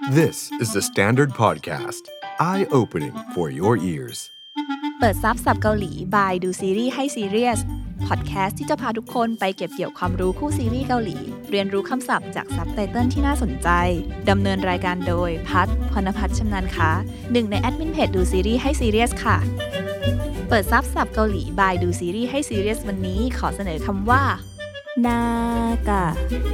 This is the Standard Podcast. Eye-opening for your ears. เปิดซับศัพท์เกาหลีบายดูซีรีส์ให้ซีเรียสพอดแคสต์ที่จะพาทุกคนไปเก็บเกี่ยวความรู้คู่ซีรีส์เกาหลีเรียนรู้คำศัพท์จากซับไตเติลที่น่าสนใจดำเนินรายการโดยพัฒน์พรณพัฒน์ชำนาญค้าหนึ่งในแอดมินเพจดูซีรีส์ให้ซีเรียสค่ะเปิดซับศัพท์เกาหลีบายดูซีรีส์ให้ซีเรียสวันนี้ขอเสนอคำว่านากะ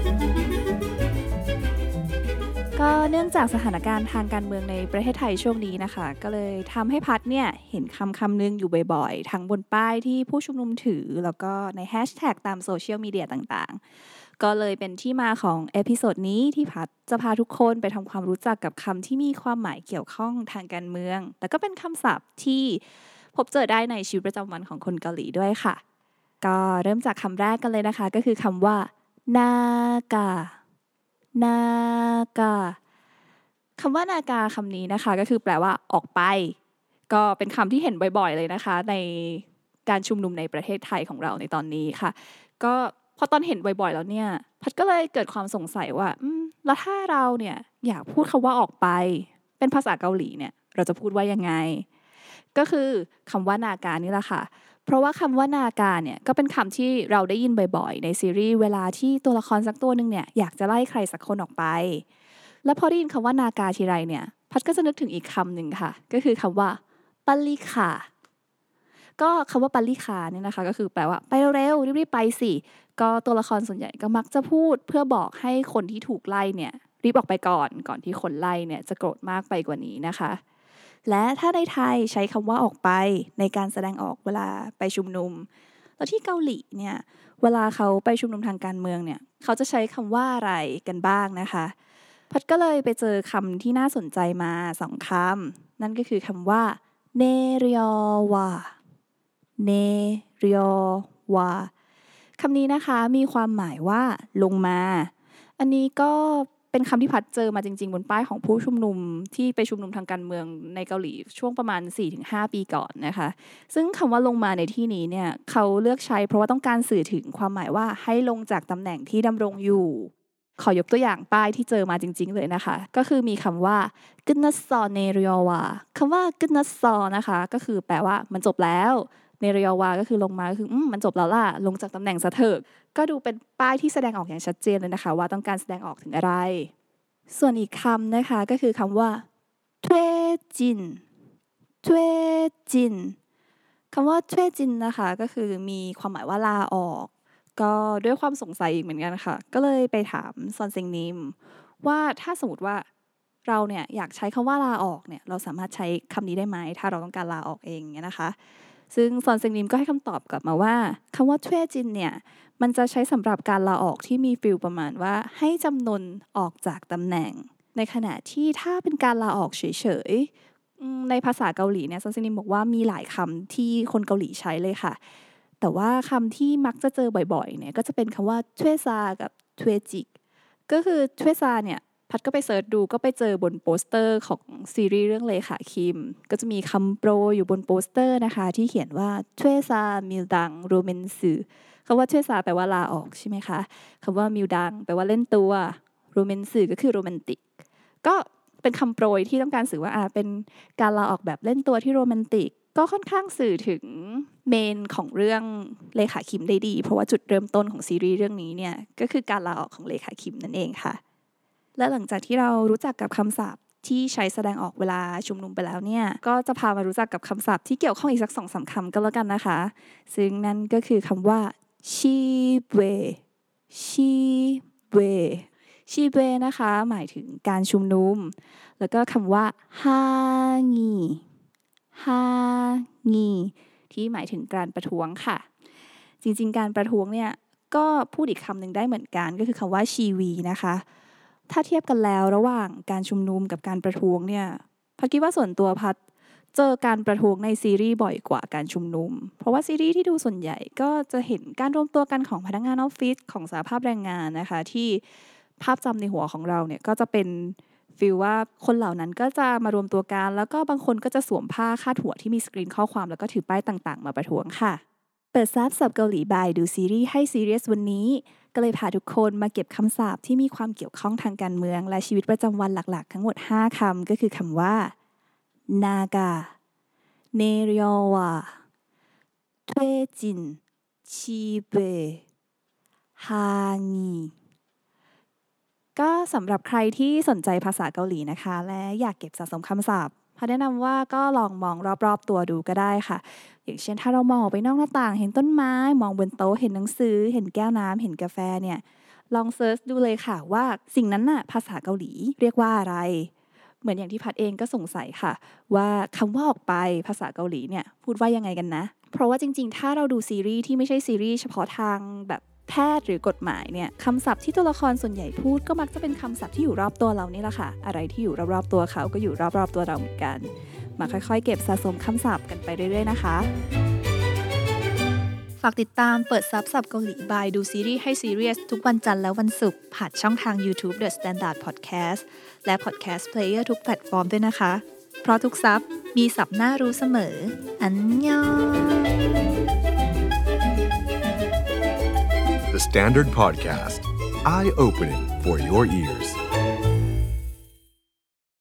ก็เนื่องจากสถานการณ์ทางการเมืองในประเทศไทยช่วงนี้นะคะก็เลยทำให้พัดเนี่ยเห็นคำนึงอยู่บ่อยๆทั้งบนป้ายที่ผู้ชุมนุมถือแล้วก็ในแฮชแท็กตามโซเชียลมีเดียต่างๆก็เลยเป็นที่มาของเอพิโซดนี้ที่พัดจะพาทุกคนไปทำความรู้จักกับคำที่มีความหมายเกี่ยวข้องทางการเมืองแต่ก็เป็นคำศัพท์ที่พบเจอได้ในชีวิตประจำวันของคนเกาหลีด้วยค่ะก็เริ่มจากคำแรกกันเลยนะคะก็คือคำว่านากะนากาคำว่านากาคำนี้นะคะก็คือแปลว่าออกไปก็เป็นคำที่เห็นบ่อยๆเลยนะคะในการชุมนุมในประเทศไทยของเราในตอนนี้ค่ะก็พอตอนเห็นบ่อยๆแล้วเนี่ยพัดก็เลยเกิดความสงสัยว่าแล้วถ้าเราเนี่ยอยากพูดคำว่าออกไปเป็นภาษาเกาหลีเนี่ยเราจะพูดว่ายังไงก็คือคำว่านากานี่แหละค่ะเพราะว่าคำว่านากาเนี่ยก็เป็นคำที่เราได้ยินบ่อยๆในซีรีส์เวลาที่ตัวละครสักตัวนึงเนี่ยอยากจะไล่ใครสักคนออกไปแล้วพอได้ยินคำว่านากาทีไรเนี่ยพัดก็จะนึกถึงอีกคำหนึ่งค่ะก็คือคำว่าปัลลิคาก็คำว่าปัลลิคาเนี่ยนะคะก็คือแปลว่าไปเร็วๆรีบๆไปสิก็ตัวละครส่วนใหญ่ก็มักจะพูดเพื่อบอกให้คนที่ถูกไล่เนี่ยรีบออกไปก่อนที่คนไล่เนี่ยจะโกรธมากไปกว่านี้นะคะและถ้าในไทยใช้คำว่าออกไปในการแสดงออกเวลาไปชุมนุมแล้วที่เกาหลีเนี่ยเวลาเขาไปชุมนุมทางการเมืองเนี่ยเขาจะใช้คำว่าอะไรกันบ้างนะคะพัดก็เลยไปเจอคำที่น่าสนใจมา2คำนั่นก็คือคำว่าเนเรียวาเนเรียวาคำนี้นะคะมีความหมายว่าลงมาอันนี้ก็เป็นคำที่พัดเจอมาจริงๆบนป้ายของผู้ชุมนุมที่ไปชุมนุมทางการเมืองในเกาหลีช่วงประมาณ 4-5 ปีก่อนนะคะซึ่งคำว่าลงมาในที่นี้เนี่ยเขาเลือกใช้เพราะว่าต้องการสื่อถึงความหมายว่าให้ลงจากตำแหน่งที่ดำรงอยู่ขอยกตัวอย่างป้ายที่เจอมาจริงๆเลยนะคะก็คือมีคำว่ากึนนัสซอเนเรียวาคำว่ากึนนัสซอนะคะก็คือแปลว่ามันจบแล้วเนเรียวาก็คือลงมาก็คือมันจบแล้วล่ะลงจากตำแหน่งซะเถอะก็ดูเป็นป้ายที่แสดงออกอย่างชัดเจนเลยนะคะว่าต้องการแสดงออกถึงอะไรส่วนอีกคำนะคะก็คือคำว่าทเวจินทเวจินคำว่าทเวจินนะคะก็คือมีความหมายว่าลาออกก็ด้วยความสงสัยอีกเหมือนกันค่ะก็เลยไปถามซอนเซงนิมว่าถ้าสมมติว่าเราเนี่ยอยากใช้คำว่าลาออกเนี่ยเราสามารถใช้คำนี้ได้ไหมถ้าเราต้องการลาออกเองเนี่ยนะคะซึ่งซอนเซงนิมก็ให้คำตอบกลับมาว่าคำว่าทเวจินเนี่ยมันจะใช้สำหรับการลาออกที่มีฟีลประมาณว่าให้จำนนออกจากตำแหน่งในขณะที่ถ้าเป็นการลาออกเฉยๆในภาษาเกาหลีเนี่ยซอนเซงนิมบอกว่ามีหลายคำที่คนเกาหลีใช้เลยค่ะแต่ว่าคำที่มักจะเจอบ่อยๆเนี่ยก็จะเป็นคำว่าทเวซากับทเวจิกก็คือทเวซาเนี่ยพัดก็ไปเสิร์ชดูก็ไปเจอบนโปสเตอร์ของซีรีส์เรื่องเลขาคิมก็จะมีคำโปรอยู่บนโปสเตอร์นะคะที่เขียนว่าทเวซามิลดังโรเมนซึคำว่าทเวซาแปลว่าลาออกใช่ไหมคะคำว่ามิลดังแปลว่าเล่นตัวโรเมนซึก็คือโรแมนติกก็เป็นคำโปรยที่ต้องการสื่อว่าเป็นการลาออกแบบเล่นตัวที่โรแมนติกก็ค่อนข้างสื่อถึงเมนของเรื่องเลขาคิมได้ดีเพราะว่าจุดเริ่มต้นของซีรีส์เรื่องนี้เนี่ยก็คือการลาออกของเลขาคิมนั่นเองค่ะและหลังจากที่เรารู้จักกับคำศัพท์ที่ใช้แสดงออกเวลาชุมนุมไปแล้วเนี่ยก็จะพามารู้จักกับคำศัพท์ที่เกี่ยวข้องอีกสัก 2-3 คำก็แล้วกันนะคะซึ่งนั่นก็คือคำว่าชีเวชีเวชีเวนะคะหมายถึงการชุมนุมแล้วก็คำว่าฮางีฮางีที่หมายถึงการประท้วงค่ะจริงๆการประท้วงเนี่ยก็พูดอีกคำหนึ่งได้เหมือนกันก็คือคำว่าชีวีนะคะถ้าเทียบกันแล้วระหว่างการชุมนุมกับการประท้วงเนี่ยพัดคิดว่าส่วนตัวพัดเจอการประท้วงในซีรีส์บ่อยกว่าการชุมนุมเพราะว่าซีรีส์ที่ดูส่วนใหญ่ก็จะเห็นการรวมตัวกันของพนักงานออฟฟิศของสหภาพแรงงานนะคะที่ภาพจำในหัวของเราเนี่ยก็จะเป็นฟีลว่าคนเหล่านั้นก็จะมารวมตัวกันแล้วก็บางคนก็จะสวมผ้าคาดหัวที่มีสกรีนข้อความแล้วก็ถือป้ายต่างๆมาประท้วงค่ะเปิดซับศัพท์เกาหลีบายดูซีรีส์ให้ซีเรียสวันนี้ก็เลยพาทุกคนมาเก็บคำศัพท์ที่มีความเกี่ยวข้องทางการเมืองและชีวิตประจำวันหลักๆทั้งหมด5คำก็คือคำว่า naga nerewa twejin chibe hangi ก็สำหรับใครที่สนใจภาษาเกาหลีนะคะและอยากเก็บสะสมคำศัพท์พอแนะนำว่าก็ลองมองรอบๆตัวดูก็ได้ค่ะอย่างเช่นถ้าเรามองออกไปนอกหน้าต่างเห็นต้นไม้มองบนโต๊ะเห็นหนังสือเห็นแก้วน้ำเห็นกาแฟเนี่ยลองเซิร์ชดูเลยค่ะว่าสิ่งนั้นน่ะภาษาเกาหลีเรียกว่าอะไรเหมือนอย่างที่พัดเองก็สงสัยค่ะว่าคำว่าออกไปภาษาเกาหลีเนี่ยพูดว่ายังไงกันนะเพราะว่าจริงๆถ้าเราดูซีรีส์ที่ไม่ใช่ซีรีส์เฉพาะทางแบบแพทย์หรือกฎหมายเนี่ยคำศัพท์ที่ตัวละครส่วนใหญ่พูดก็มักจะเป็นคำศัพท์ที่อยู่รอบตัวเรานี่แหละค่ะอะไรที่อยู่รอบๆตัวเขาก็อยู่รอบๆตัวเราเหมือนกันมาค่อยๆเก็บสะสมคำศัพท์กันไปเรื่อยๆนะคะฝากติดตามเปิดซับศัพท์เกาหลีบายดูซีรีส์ให้ซีเรียสทุกวันจันทร์และวันศุกร์ผ่านช่องทาง YouTube The Standard Podcast และ Podcast Player ทุกแพลตฟอร์มด้วยนะคะเพราะทุกซับมีศัพท์น่ารู้เสมออันยอง The Standard Podcast, eye-opening for your ears.